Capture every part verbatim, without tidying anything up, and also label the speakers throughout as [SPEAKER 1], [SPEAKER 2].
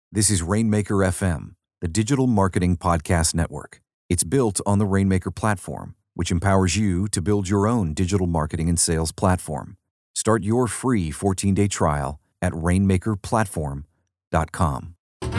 [SPEAKER 1] This is Rainmaker F M, the digital marketing podcast network. It's built on the Rainmaker platform, which empowers you to build your own digital marketing and sales platform. Start your free fourteen-day trial at rainmaker platform dot com.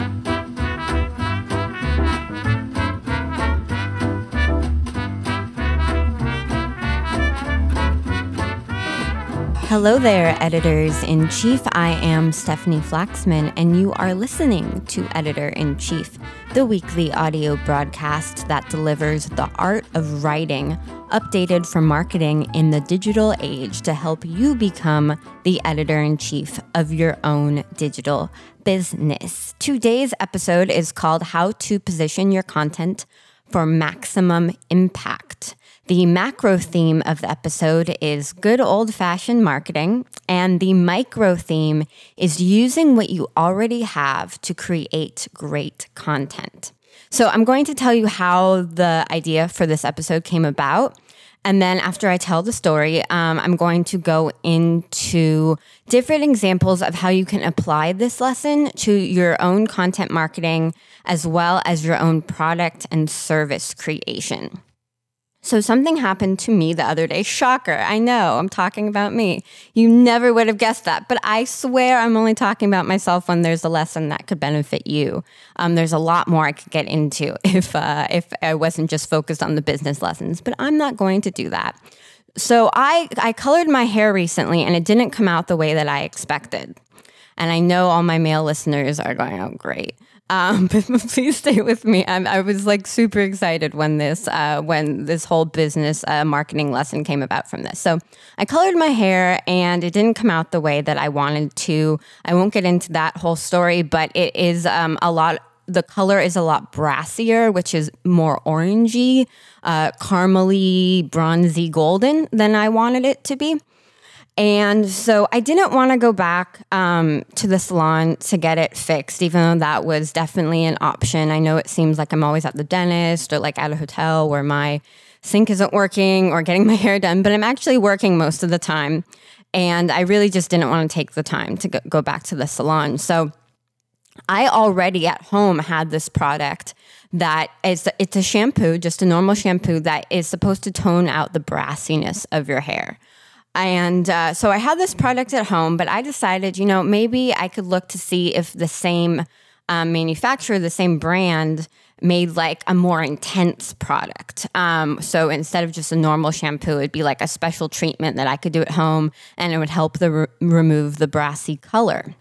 [SPEAKER 2] Hello there, Editors-in-Chief. I am Stephanie Flaxman, and you are listening to Editor-in-Chief, the weekly audio broadcast that delivers the art of writing, updated for marketing in the digital age to help you become the editor-in-chief of your own digital business. Today's episode is called How to Position Your Content for Maximum Impact. The macro theme of the episode is good old-fashioned marketing, and the micro theme is using what you already have to create great content. So I'm going to tell you how the idea for this episode came about, and then after I tell the story, um, I'm going to go into different examples of how you can apply this lesson to your own content marketing as well as your own product and service creation. So something happened to me the other day. Shocker. I know, I'm talking about me. You never would have guessed that, but I swear I'm only talking about myself when there's a lesson that could benefit you. Um, there's a lot more I could get into if uh, if I wasn't just focused on the business lessons, but I'm not going to do that. So I, I colored my hair recently, and it didn't come out the way that I expected. And I know all my male listeners are going, oh, great. Um, but please stay with me. I, I was like super excited when this uh, when this whole business uh, marketing lesson came about from this. So I colored my hair and it didn't come out the way that I wanted to. I won't get into that whole story, but it is um, a lot. The color is a lot brassier, which is more orangey, uh, caramely, bronzy, golden than I wanted it to be. And so I didn't want to go back um, to the salon to get it fixed, even though that was definitely an option. I know it seems like I'm always at the dentist or like at a hotel where my sink isn't working or getting my hair done, but I'm actually working most of the time. And I really just didn't want to take the time to go, go back to the salon. So I already at home had this product that is, it's a shampoo, just a normal shampoo that is supposed to tone out the brassiness of your hair. And uh, so I had this product at home, but I decided, you know, maybe I could look to see if the same um, manufacturer, the same brand made like a more intense product. Um, so instead of just a normal shampoo, it'd be like a special treatment that I could do at home, and it would help the re- remove the brassy color.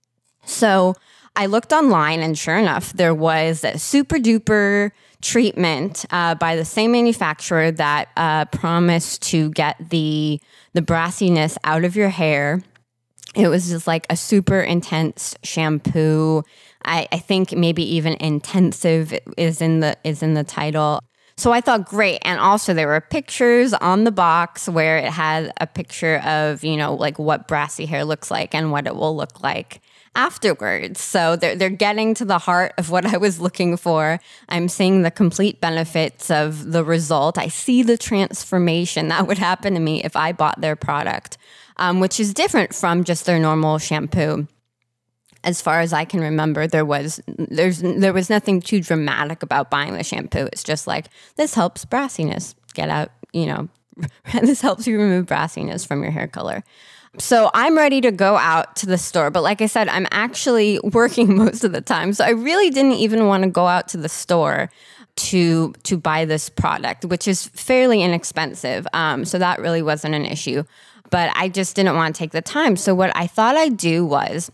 [SPEAKER 2] So I looked online, and sure enough, there was a super duper treatment uh, by the same manufacturer that uh, promised to get the the brassiness out of your hair. It was just like a super intense shampoo. I, I think maybe even intensive is in the is in the title. So I thought, great. And also there were pictures on the box where it had a picture of, you know, like what brassy hair looks like and what it will look like afterwards. So they're, they're getting to the heart of what I was looking for. I'm seeing the complete benefits of the result. I see the transformation that would happen to me if I bought their product, um, which is different from just their normal shampoo. As far as I can remember, there was there's there was nothing too dramatic about buying the shampoo. It's just like, this helps brassiness get out, you know, this helps you remove brassiness from your hair color. So I'm ready to go out to the store. But like I said, I'm actually working most of the time. So I really didn't even want to go out to the store to to buy this product, which is fairly inexpensive. Um, so that really wasn't an issue. But I just didn't want to take the time. So what I thought I'd do was,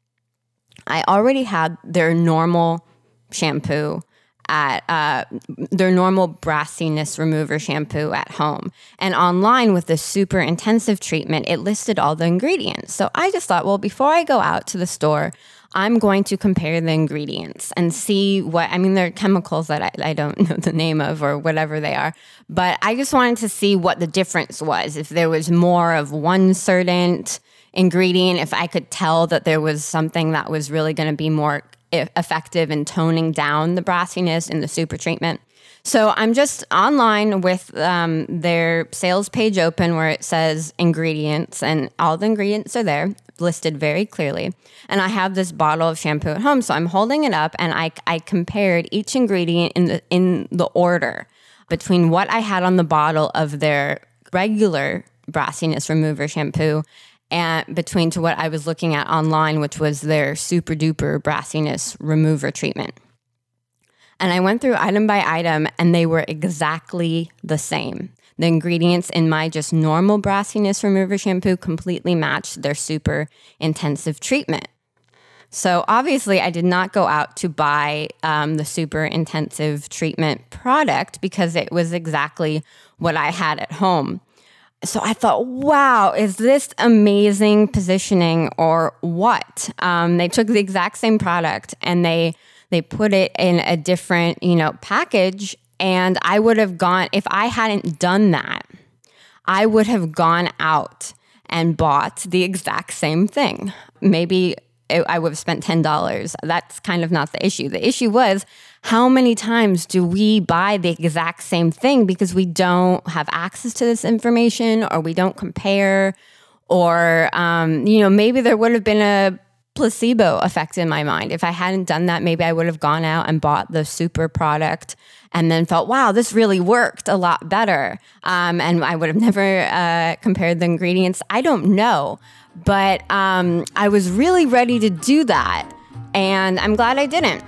[SPEAKER 2] I already had their normal shampoo at uh, their normal brassiness remover shampoo at home. And online with the super intensive treatment, it listed all the ingredients. So I just thought, well, before I go out to the store, I'm going to compare the ingredients and see what, I mean, they're chemicals that I, I don't know the name of or whatever they are, but I just wanted to see what the difference was. If there was more of one certain ingredient, if I could tell that there was something that was really going to be more effective in toning down the brassiness in the super treatment. So I'm just online with um, their sales page open where it says ingredients, and all the ingredients are there listed very clearly. And I have this bottle of shampoo at home. So I'm holding it up, and I, I compared each ingredient in the in the order between what I had on the bottle of their regular brassiness remover shampoo and between to what I was looking at online, which was their super duper brassiness remover treatment. And I went through item by item, and they were exactly the same. The ingredients in my just normal brassiness remover shampoo completely matched their super intensive treatment. So obviously, I did not go out to buy um, the super intensive treatment product because it was exactly what I had at home. So I thought, wow, is this amazing positioning or what? Um, they took the exact same product and they they put it in a different, you know, package. And I would have gone, if I hadn't done that, I would have gone out and bought the exact same thing. Maybe I would have spent ten dollars. That's kind of not the issue. The issue was, how many times do we buy the exact same thing because we don't have access to this information, or we don't compare, or, um, you know, maybe there would have been a placebo effect in my mind. If I hadn't done that, maybe I would have gone out and bought the super product and then felt, wow, this really worked a lot better. Um, and I would have never uh, compared the ingredients. I don't know. But um, I was really ready to do that, and I'm glad I didn't.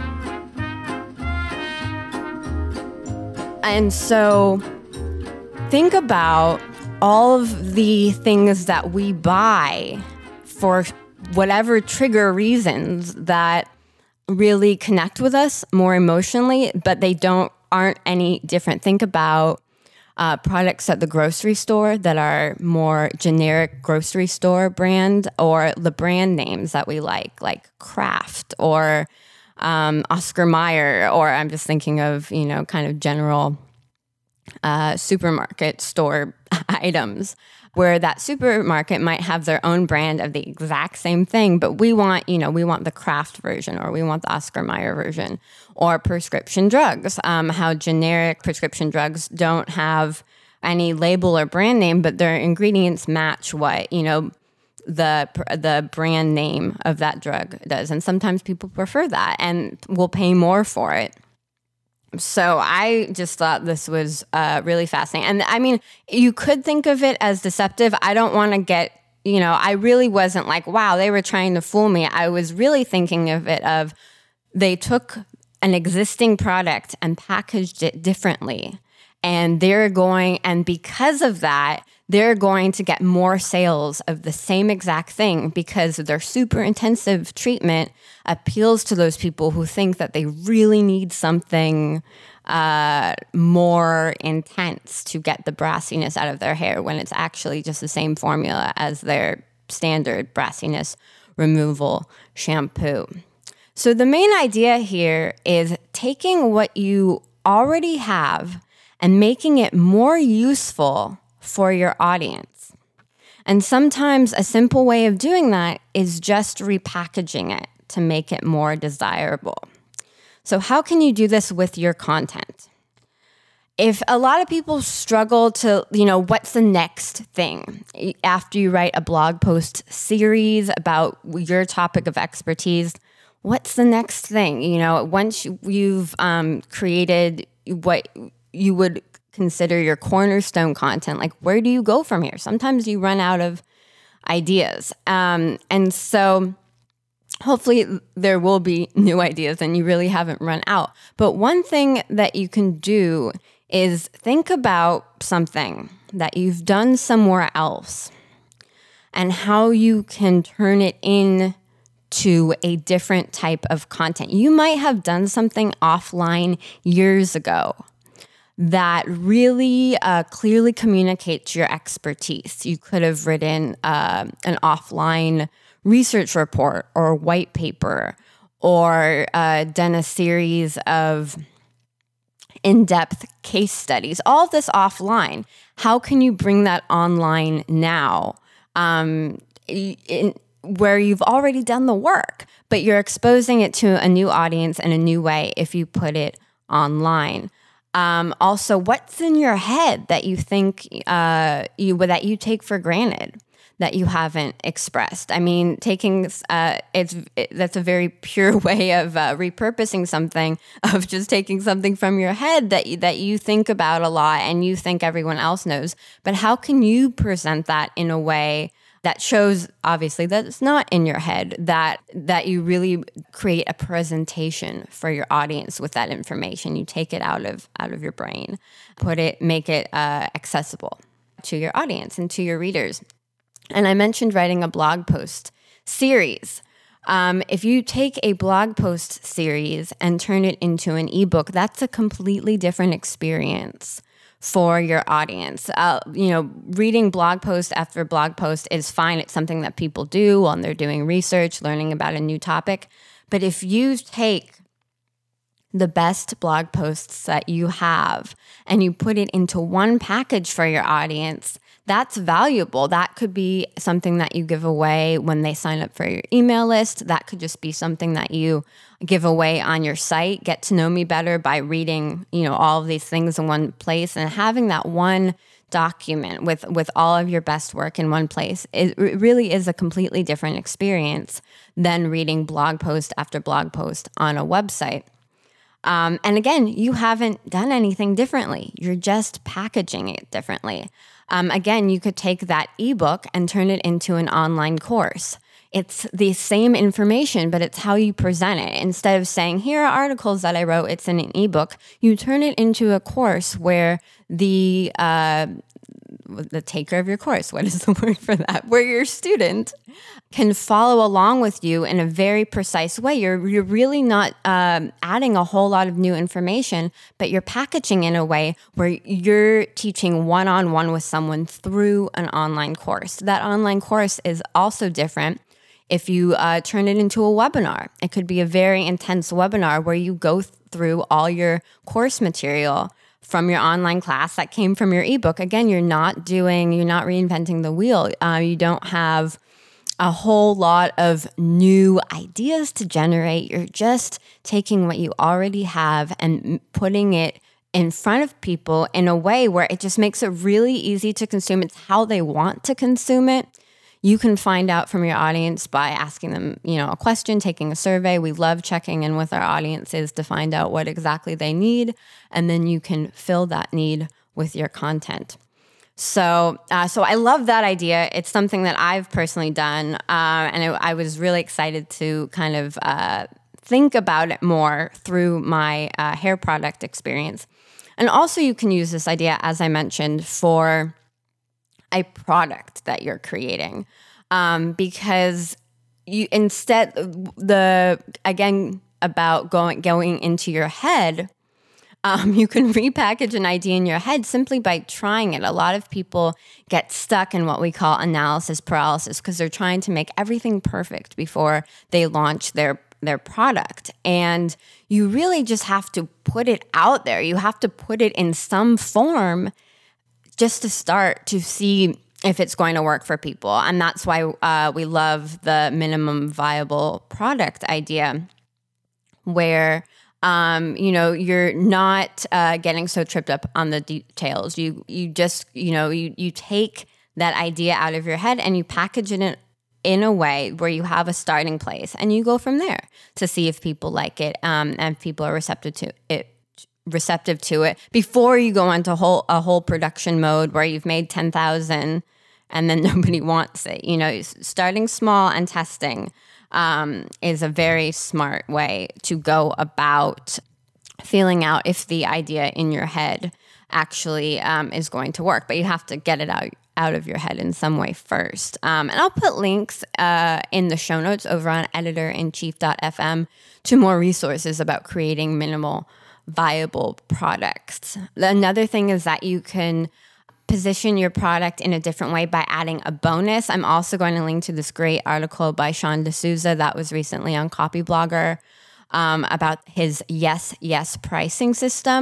[SPEAKER 2] And so think about all of the things that we buy for whatever trigger reasons that really connect with us more emotionally, but they don't aren't any different. Think about Uh, products at the grocery store that are more generic grocery store brand, or the brand names that we like, like Kraft or um, Oscar Mayer, or I'm just thinking of, you know, kind of general uh, supermarket store items, where that supermarket might have their own brand of the exact same thing, but we want, you know, we want the Kraft version, or we want the Oscar Mayer version. Or prescription drugs, um, how generic prescription drugs don't have any label or brand name, but their ingredients match what, you know, the the brand name of that drug does. And sometimes people prefer that and will pay more for it. So I just thought this was uh, really fascinating. And I mean, you could think of it as deceptive. I don't want to get, you know, I really wasn't like, wow, they were trying to fool me. I was really thinking of it of they took an existing product and packaged it differently. And they're going, and because of that, they're going to get more sales of the same exact thing because their super intensive treatment appeals to those people who think that they really need something uh, more intense to get the brassiness out of their hair, when it's actually just the same formula as their standard brassiness removal shampoo. So the main idea here is taking what you already have and making it more useful for your audience. And sometimes a simple way of doing that is just repackaging it to make it more desirable. So how can you do this with your content? If a lot of people struggle to, you know, what's the next thing? After you write a blog post series about your topic of expertise, what's the next thing? You know, once you've um, created what you would consider your cornerstone content, like where do you go from here? Sometimes you run out of ideas. Um, and so hopefully there will be new ideas and you really haven't run out. But one thing that you can do is think about something that you've done somewhere else and how you can turn it in to a different type of content. You might have done something offline years ago that really uh, clearly communicates your expertise. You could have written uh, an offline research report or white paper, or uh, done a series of in-depth case studies, all of this offline. How can you bring that online now, um, in, where you've already done the work, but you're exposing it to a new audience in a new way if you put it online? Um, also, what's in your head that you think uh, you that you take for granted that you haven't expressed? I mean, taking uh, it's it, that's a very pure way of uh, repurposing something, of just taking something from your head that you, that you think about a lot and you think everyone else knows. But how can you present that in a way that shows, obviously, that it's not in your head, that that you really create a presentation for your audience with that information? You take it out of out of your brain, put it, make it uh, accessible to your audience and to your readers. And I mentioned writing a blog post series. Um, if you take a blog post series and turn it into an ebook, that's a completely different experience for your audience. Uh, you know, reading blog post after blog post is fine. It's something that people do when they're doing research, learning about a new topic. But if you take the best blog posts that you have and you put it into one package for your audience, that's valuable. That could be something that you give away when they sign up for your email list. That could just be something that you give away on your site. Get to know me better by reading, you know, all of these things in one place, and having that one document with, with all of your best work in one place. It really is a completely different experience than reading blog post after blog post on a website. Um, and again, you haven't done anything differently. You're just packaging it differently. Um, again, you could take that ebook and turn it into an online course. It's the same information, but it's how you present it. Instead of saying, here are articles that I wrote, it's in an ebook, you turn it into a course where the uh, the taker of your course, what is the word for that? Where your student can follow along with you in a very precise way. You're you're really not um, adding a whole lot of new information, but you're packaging in a way where you're teaching one-on-one with someone through an online course. That online course is also different if you uh, turn it into a webinar. It could be a very intense webinar where you go through all your course material from your online class that came from your ebook. Again, you're not doing, you're not reinventing the wheel. Uh, you don't have a whole lot of new ideas to generate. You're just taking what you already have and putting it in front of people in a way where it just makes it really easy to consume. It's how they want to consume it. You can find out from your audience by asking them, you know, a question, taking a survey. We love checking in with our audiences to find out what exactly they need, and then you can fill that need with your content. So, uh, so I love that idea. It's something that I've personally done, uh, and it, I was really excited to kind of uh, think about it more through my uh, hair product experience. And also, you can use this idea, as I mentioned, for a product that you're creating, um, because you instead the again about going going into your head, um, you can repackage an idea in your head simply by trying it. A lot of people get stuck in what we call analysis paralysis because they're trying to make everything perfect before they launch their their product, and you really just have to put it out there. You have to put it in some form just to start to see if it's going to work for people. And that's why uh, we love the minimum viable product idea, where, um, you know, you're not uh, getting so tripped up on the details. You you just, you know, you, you take that idea out of your head and you package it in, in a way where you have a starting place, and you go from there to see if people like it, um, and if people are receptive to it. receptive to it before you go into whole a whole production mode where you've made ten thousand and then nobody wants it. You know, starting small and testing um, is a very smart way to go about feeling out if the idea in your head actually um, is going to work. But you have to get it out out of your head in some way first. Um, and I'll put links uh, in the show notes over on editor in chief dot f m to more resources about creating minimal viable products. Another thing is that you can position your product in a different way by adding a bonus. I'm also going to link to this great article by Sean D'Souza that was recently on Copyblogger um, about his yes, yes pricing system.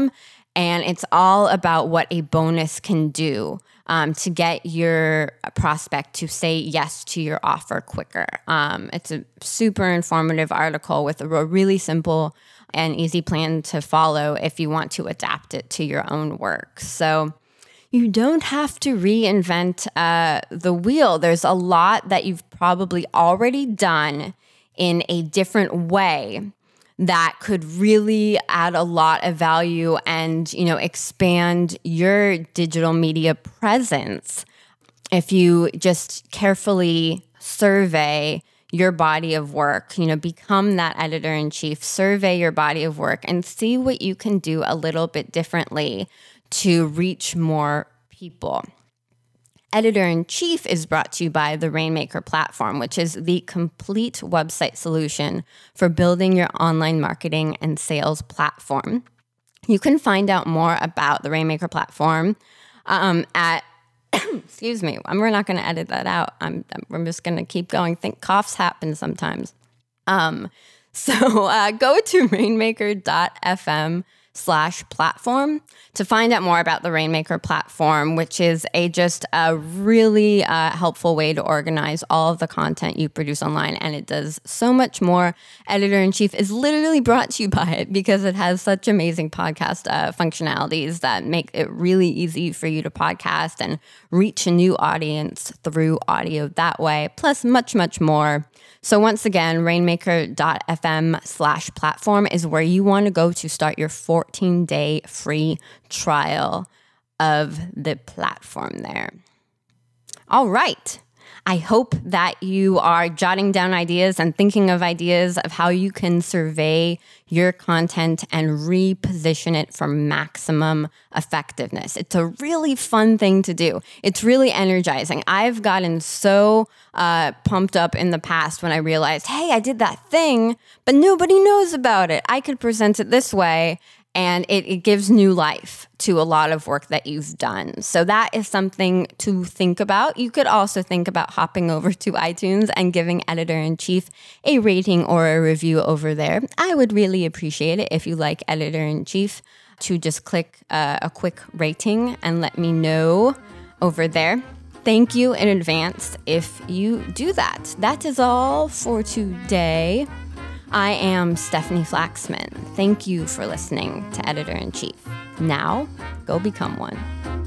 [SPEAKER 2] And it's all about what a bonus can do um, to get your prospect to say yes to your offer quicker. Um, it's a super informative article with a really simple and easy plan to follow if you want to adapt it to your own work. So you don't have to reinvent uh, the wheel. There's a lot that you've probably already done in a different way that could really add a lot of value and, you know, expand your digital media presence if you just carefully survey your body of work, you know, become that editor-in-chief, survey your body of work and see what you can do a little bit differently to reach more people. Editor-in-Chief is brought to you by the Rainmaker platform, which is the complete website solution for building your online marketing and sales platform. You can find out more about the Rainmaker platform um, at, excuse me, I'm, we're not going to edit that out. I'm, I'm just going to keep going. Think coughs happen sometimes. Um, so uh, go to rainmaker.fm slash platform to find out more about the Rainmaker platform, which is a just a really uh, helpful way to organize all of the content you produce online. And it does so much more. Editor-in-Chief is literally brought to you by it because it has such amazing podcast uh, functionalities that make it really easy for you to podcast and reach a new audience through audio that way, plus much, much more. So once again, rainmaker.fm slash platform is where you want to go to start your fourteen-day free trial of the platform there. All right. I hope that you are jotting down ideas and thinking of ideas of how you can survey your content and reposition it for maximum effectiveness. It's a really fun thing to do. It's really energizing. I've gotten so uh, pumped up in the past when I realized, hey, I did that thing, but nobody knows about it. I could present it this way. And it, it gives new life to a lot of work that you've done. So that is something to think about. You could also think about hopping over to iTunes and giving Editor-in-Chief a rating or a review over there. I would really appreciate it if you like Editor-in-Chief to just click uh, a quick rating and let me know over there. Thank you in advance if you do that. That is all for today. I am Stephanie Flaxman. Thank you for listening to Editor-in-Chief. Now, go become one.